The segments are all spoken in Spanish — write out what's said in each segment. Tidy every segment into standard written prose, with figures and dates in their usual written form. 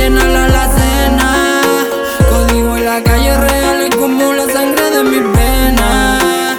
llenar la alacena. Código en la calle real es como la sangre de mis venas.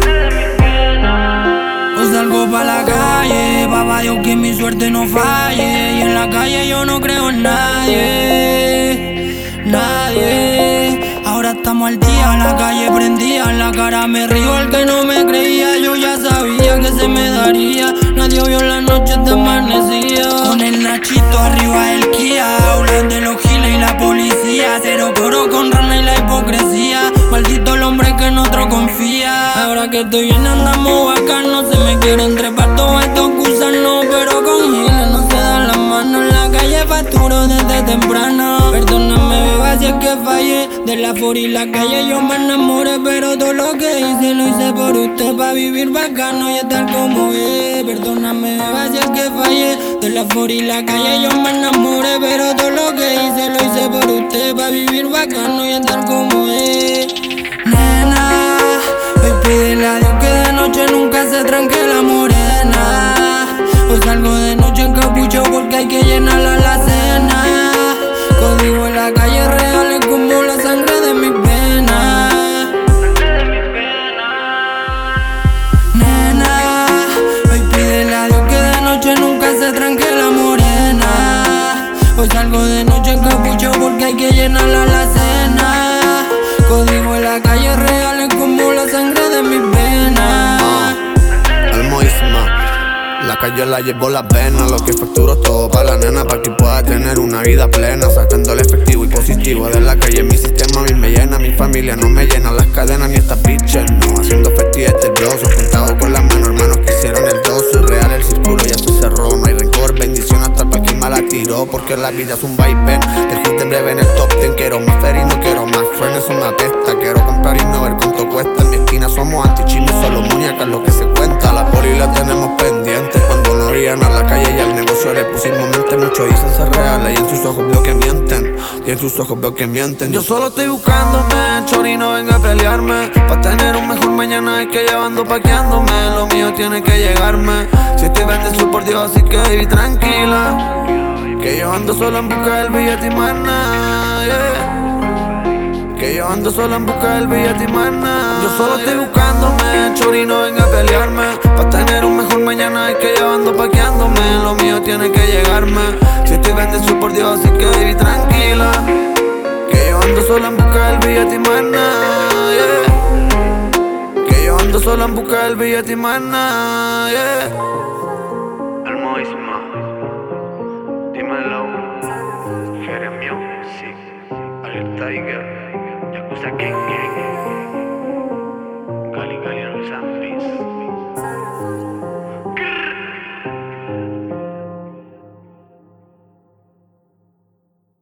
Hoy salgo pa' la calle, papá Dios que mi suerte no falle. Y en la calle yo no creo en nadie, nadie. Ahora estamos al día, la calle prendía, en la cara me río. El que no me creía, yo ya sabía que se me daría. Nadie vio la noche de amanecía. Con el Nachito arriba el Kia, hablan de los giles y la policía. Cero coro con rana y la hipocresía. Maldito el hombre que en otro confía. Ahora que estoy bien andamos bacano. Se me quieren trepar todos estos gusanos, pero con giles no se dan las manos. En la calle facturo desde temprano. Perdóname beba si es que fallé. De la for y la calle yo me enamoré, pero todo lo que hice lo hice por usted, pa' vivir bacano y estar como es. Perdóname beba si es que fallé. De la for y la calle yo me enamoré, pero todo lo que hice lo hice por usted, pa' vivir bacano y estar como es. Nena, hoy pídele a Dios que de noche nunca se tranque la morena. Hoy salgo de noche en capucho porque hay que llenar la alacena. Código en la calle real es como la sangre de mis venas. Nena, hoy pídele a Dios que de noche nunca se tranque la morena. Hoy salgo de noche en capucho porque hay que llenar la alacena. Código en la calle real es como la sangre de mis venas. La calle la llevo las venas, lo que facturo todo pa' la nena, pa' que pueda tener una vida plena, sacando el efectivo y positivo de la calle. Mi sistema a mí me llena, mi familia no me llena las cadenas ni estas bitches, no. Haciendo festivas nerviosos, contado con las manos, hermanos que hicieron el doso. Real el círculo ya se cerró, no hay rencor, bendición hasta el que mal la tiró. Porque la vida es un vaivén, el hit en breve en el top 10. Quiero más fer y no quiero más friends, es una pesta. Quiero comprar y no ver cuánto cuesta. En mi esquina somos anti-chinos, solo muñecas lo que se cuenta. La poli la tenemos pendiente. Cuando no orían a la calle y al negocio le pusimos mente. Muchos dicen ser reales y en sus ojos veo que mienten. Y en sus ojos veo que mienten. Yo solo estoy buscándome, chori no venga a pelearme. Pa' tener un mejor mañana hay que llevando paqueándome. Lo mío tiene que llegarme. Si estoy bendecido por Dios así que viví tranquila. Que yo ando solo en busca del billete y más nada, yeah. Que yo ando solo en busca del billete y más nada. Yo solo estoy buscándome, chori no venga a pelearme. Pa' tener un mejor mañana hay que llevando paqueándome. Lo mío tiene que llegarme. Si estoy bendecido por Dios así que viví tranquila. Que yo ando solo en busca del billete y más nada, yeah. Que yo ando solo en busca del billete y más nada, yeah. Dímelo, Fere Music, Al Tiger, Yakuza Gang Gang, Gali Gali Zambis.